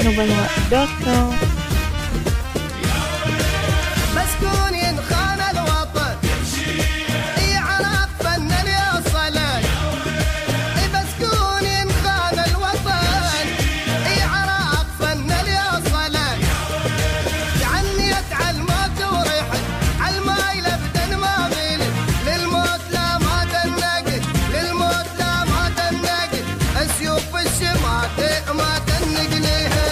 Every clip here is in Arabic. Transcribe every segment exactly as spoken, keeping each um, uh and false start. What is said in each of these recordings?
نبلاء دوت كوم. مسكون ينخان الوطن يعرف فن اليصلك، مسكون ينخان الوطن يعرف فن اليصلك، تعنيت على الموت وريحت على المايل ابدا ما غيلت، للموت لا ما تنقت، للموت لا ما تنقت، السيوف الشماتة ما تنق ليها،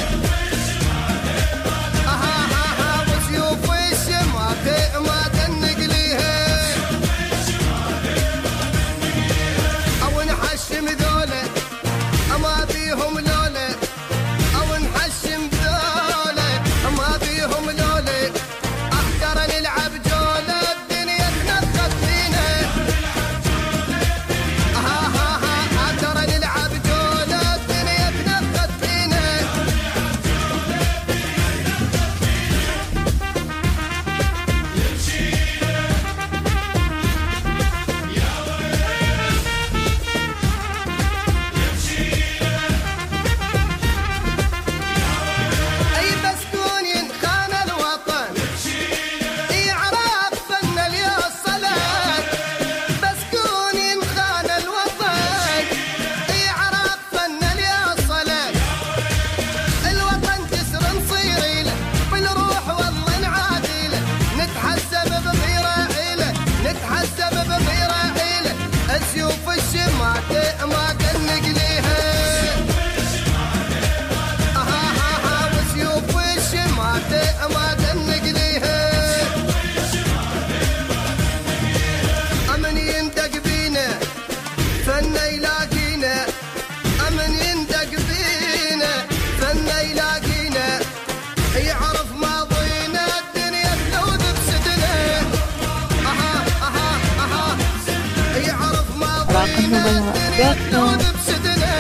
ما تنق ليها، او نحشم ذولا ما بيهم لولا، او نحشم ذولا ما بيهم لولا، احتر نلعب جولة الدنيا تنقط فينا، ها ها ها احتر نلعب جولة الدنيا تنقط فينا. نتحسب بغيرة عيلة، السيوف الشماتة ما تنق ليها، ها ها ها وسيوف الشماتة ما تنق ليها، أمن يندق بينا فن يلاقينا، أمن يندق بينا فن يلاقينا، يعرف ماضينا الدنيا تلوذ بسدنا، يعرف ماضينا الدنيا تلوذ بسدنا.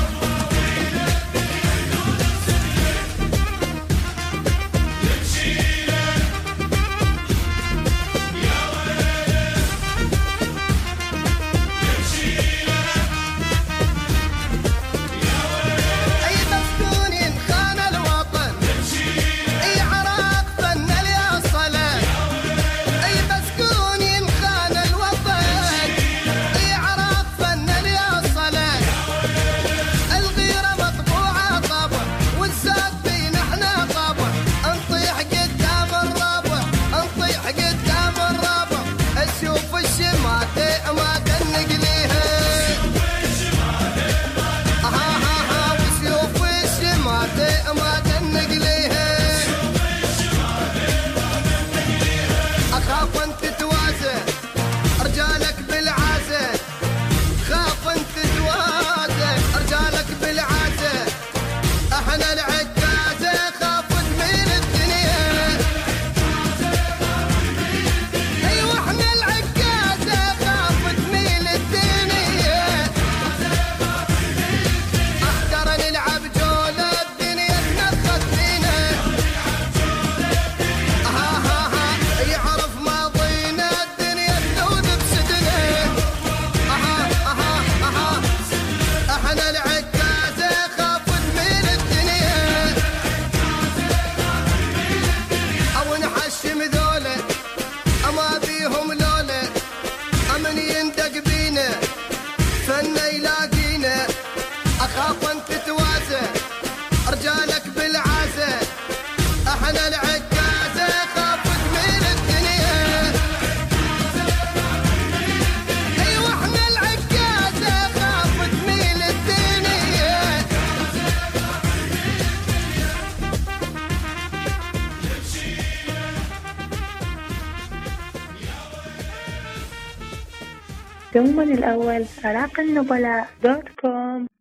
اي مسكون ينخان الوطن يعرف فن اليصلك، اي مسكون ينخان الوطن يعرف فن اليصلك، الغيرة مطبوعة طبع والزاد بينا احنا طبع، نطيح قدام الربع نطيح قدام الربع، السيوف الشماتة ما تنق ليها، ها ها ها وسيوف الشماتة ما تنق ليها، اخاف انت توازن رجالك بالعازة، خاف انت توازن رجالك بالعازة، احنا العكازة خاف تميل الدنيا، ايوه احنا العكازة خاف تميل الدنيا، احتر نلعب جولة الدنيا تنقط فينا، ها ها ها يعرف ماضينا الدنيا تلوذ بسدنا، اها اها اها احنا العكازة خاف تميل الدنيا، او نحشم ذولا ما بيهم لولا، امن يندق بينا فن يلاقينا، اخاف انت توازن رجالك بالعازة، احنا العكازة خاف تميل الدنيا، ايوه احنا العكازة خاف تميل الدنيا. دوما الأول عراق النبلاء دوت كوم.